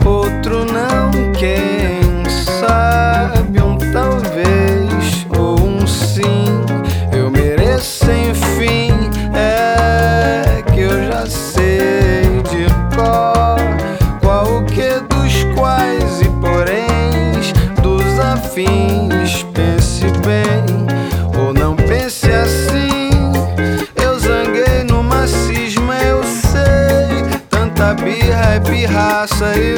outro não. Quem sabe um talvez ou um sim eu mereço, enfim. É que eu já sei de cor qual o que dos quais e poréns dos afins. Pense bem ou não pense assim. Eu zanguei numa cisma, eu sei. Tanta birra é pirraça.